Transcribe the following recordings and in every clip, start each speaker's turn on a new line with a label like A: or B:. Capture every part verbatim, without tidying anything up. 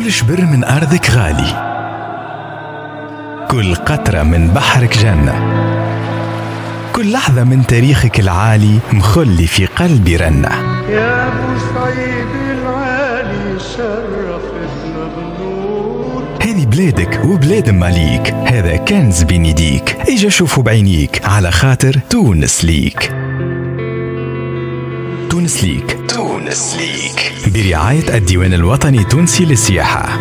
A: كل شبر من أرضك غالي، كل قطرة من بحرك جنة، كل لحظة من تاريخك العالي مخلي في قلبي رنة.
B: يا أبو سعيد العالي شرفتنا بالنور.
A: هذه بلادك وبلاد ماليك، هذا كنز بين يديك، اجا شوفوا بعينيك على خاطر تونس ليك. تونس ليك، تونس ليك برعاية الديوان الوطني التونسي للسياحة.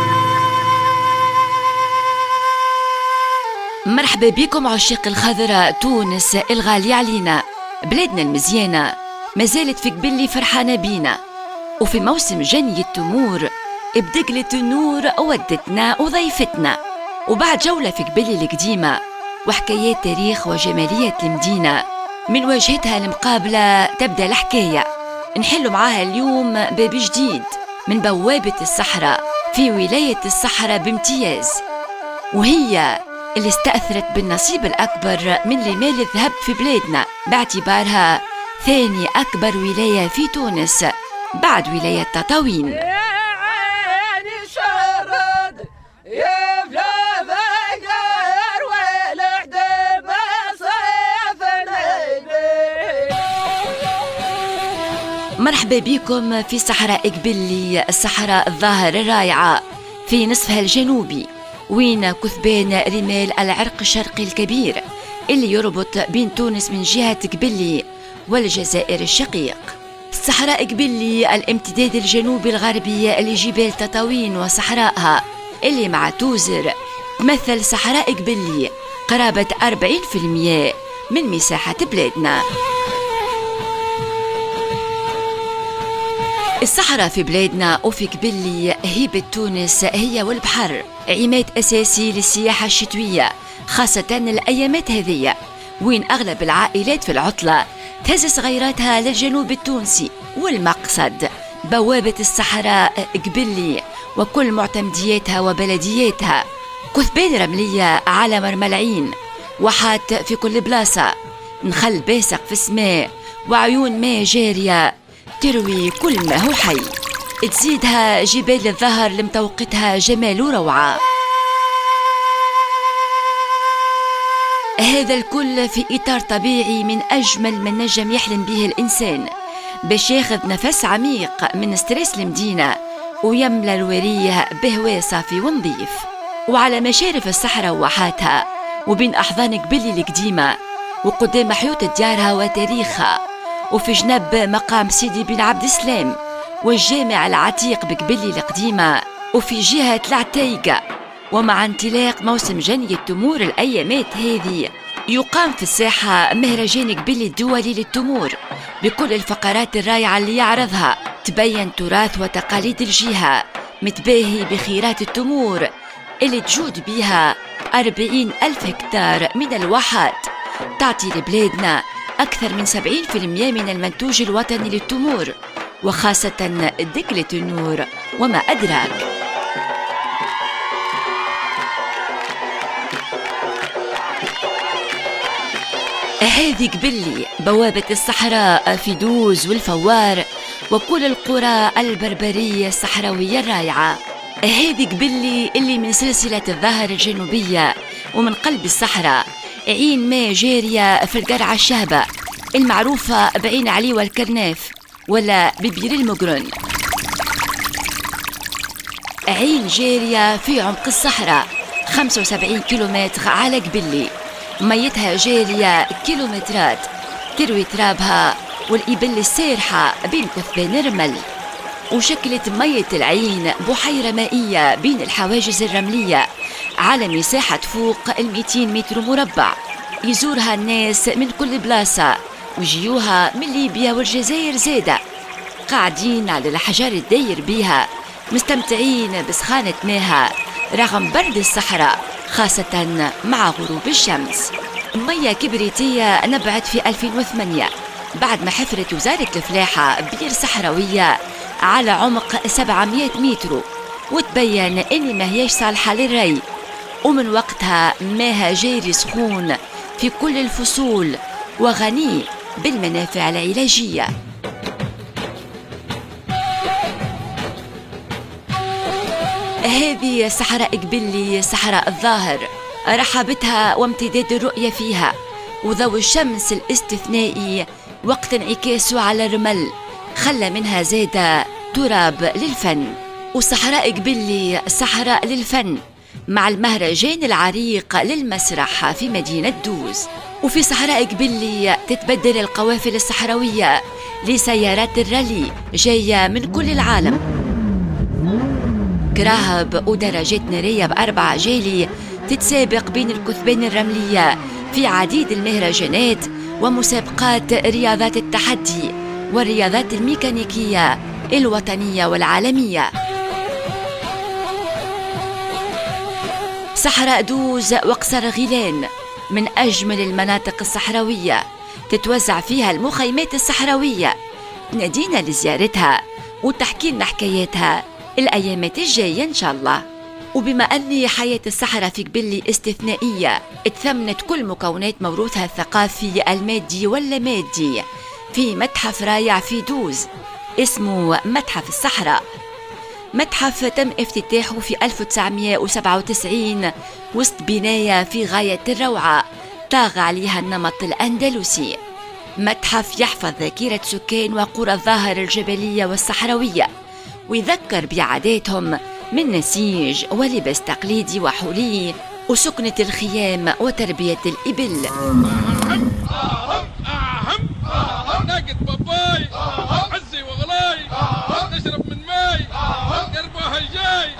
C: مرحبا بكم عشاق الخضراء، تونس الغالية علينا، بلادنا المزيانة ما زالت في قبلي فرحانة بينا، وفي موسم جني التمور بدقلة النور ودتنا وضيفتنا. وبعد جولة في قبلي القديمة وحكايات تاريخ وجمالية المدينة من واجهتها المقابلة تبدأ الحكاية. نحل معاها اليوم باب جديد من بوابة الصحراء في ولاية الصحراء بامتياز، وهي اللي استأثرت بالنصيب الأكبر من رمال الذهب في بلادنا، باعتبارها ثاني أكبر ولاية في تونس بعد ولاية تطاوين. مرحبا بكم في صحراء قبلي، الصحراء الظاهر الرائعة في نصفها الجنوبي، وين كثبان رمال العرق الشرقي الكبير اللي يربط بين تونس من جهة قبلي والجزائر الشقيق. الصحراء قبلي الامتداد الجنوبي الغربي لجبال تطاوين وصحرائها اللي مع توزر تمثل صحراء قبلي قرابة أربعين بالمئة من مساحة بلادنا. الصحراء في بلادنا وفي قبلي هيبة تونس هي والبحر عماد أساسي للسياحة الشتوية، خاصة الأيامات هذية وين أغلب العائلات في العطلة تهز صغيراتها للجنوب التونسي، والمقصد بوابة الصحراء قبلي وكل معتمدياتها وبلدياتها، كثبان رملية على مرملعين، واحات في كل بلاصة، نخل باسق في السماء وعيون ماء جارية تروي كل ما هو حي، تزيدها جبال الظهر لمتوقتها جمال وروعة. هذا الكل في إطار طبيعي من أجمل ما نجم يحلم به الإنسان باش ياخذ نفس عميق من ستريس المدينة ويملى الوريه بهواء صافي ونظيف. وعلى مشارف الصحراء وواحاتها وبين أحضان قبلي القديمة وقدام حيوط ديارها وتاريخها، وفي جنب مقام سيدي بن عبد السلام والجامع العتيق بقبلي القديمة، وفي جهة العتيقة. ومع انطلاق موسم جني التمور الأيامات هذه يقام في الساحة مهرجان قبلي الدولي للتمور بكل الفقرات الرائعة اللي يعرضها، تبين تراث وتقاليد الجهة متباهي بخيرات التمور اللي تجود بها أربعين ألف هكتار من الواحات، تعطي لبلادنا أكثر من سبعين بالمئة من المنتوج الوطني للتمور، وخاصة دقلة النور وما أدراك. هذه قبلي بوابة الصحراء في دوز والفوار وكل القرى البربرية الصحراوية الرائعة. هذه قبلي اللي من سلسلة الظاهر الجنوبية ومن قلب الصحراء، عين ماء جارية في القرعة الشهبة المعروفة بعين علي والكرناف ولا ببير المقرن، عين جارية في عمق الصحراء خمسة وسبعين كيلومتر على قبلي، ميتها جارية كيلومترات تروي ترابها والإبل السارحة بين كثبان الرمل، وشكلت مية العين بحيرة مائية بين الحواجز الرملية على مساحة فوق المئتين متر مربع، يزورها الناس من كل بلاصة وجيوها من ليبيا والجزائر زادة، قاعدين على الحجر الداير بيها مستمتعين بسخانة ماها رغم برد الصحراء خاصة مع غروب الشمس. مية كبريتية نبعت في ألفين وثمانية بعد ما حفرت وزارة الفلاحة بير صحراوية على عمق سبعمئة متر، وتبين إن ما هيش صالحة للري، ومن وقتها ماها جاري سخون في كل الفصول وغني بالمنافع العلاجية. هذه صحراء قبلي، صحراء الظاهر، رحابتها وامتداد الرؤية فيها وضوء الشمس الاستثنائي وقت انعكاسه على الرمل خلى منها زادة تراب للفن. وصحراء قبلي صحراء للفن مع المهرجان العريق للمسرح في مدينة دوز. وفي صحراء قبلي تتبدل القوافل الصحراوية لسيارات الرالي جاية من كل العالم، كراهب ودراجات نارية بأربع عجالي تتسابق بين الكثبان الرملية في عديد المهرجانات ومسابقات رياضات التحدي والرياضات الميكانيكية الوطنية والعالمية. صحراء دوز وقصر غيلان من أجمل المناطق الصحراوية، تتوزع فيها المخيمات الصحراوية. نادينا لزيارتها وتحكي لنا حكاياتها الأيامات الجاية إن شاء الله. وبما أن حياة الصحراء في قبلي استثنائية، اتثمنت كل مكونات موروثها الثقافي المادي واللامادي في متحف رائع في دوز اسمه متحف الصحراء. متحف تم افتتاحه في ألف وتسعمائة وسبعة وتسعين وسط بناية في غاية الروعة طاغ عليها النمط الأندلسي. متحف يحفظ ذاكرة سكان وقرى الظاهر الجبلية والصحراوية ويذكر بعاداتهم من نسيج ولبس تقليدي وحولي وسكنة الخيام وتربية الإبل.
D: ناقد باباي عزي وغلاي نشرب من ماي قربها الجاي.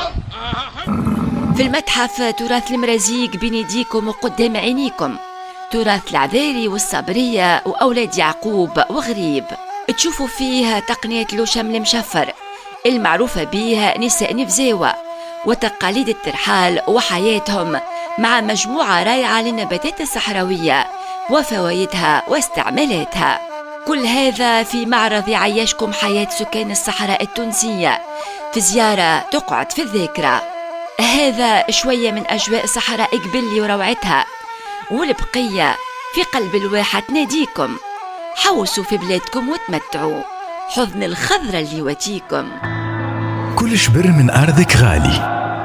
C: في المتحف تراث المرازيق بين يديكم وقدام عينيكم، تراث العذاري والصبرية وأولاد يعقوب وغريب. تشوفوا فيه تقنية لوشم المشفر المعروفة بها نساء نفزاوة وتقاليد الترحال وحياتهم مع مجموعة رائعة للنباتات الصحراوية وفوائدها واستعمالاتها. كل هذا في معرض يعيشكم حياة سكان الصحراء التونسية في زيارة تقعد في الذاكرة. هذا شوية من أجواء صحراء قبلي وروعتها، والبقية في قلب الواحة تناديكم. حوسوا في بلادكم وتمتعوا، حضن الخضرة اللي يواتيكم.
A: كل شبر من أرضك غالي،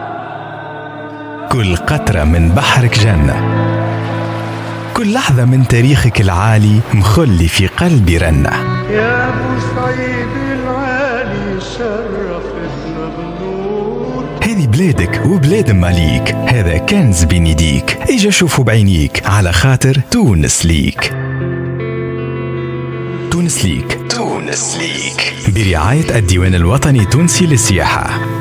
A: كل قطرة من بحرك جنة، كل لحظة من تاريخك العالي مخلي في قلبي رنة.
B: يا أبو سعيد العالي شرفتنا بالنور.
A: هذه بلادك وبلاد ماليك، هذا كنز بين يديك، اجا شوفوا بعينيك على خاطر تونس ليك. تونس ليك، تونس ليك برعاية الديوان الوطني التونسي للسياحة.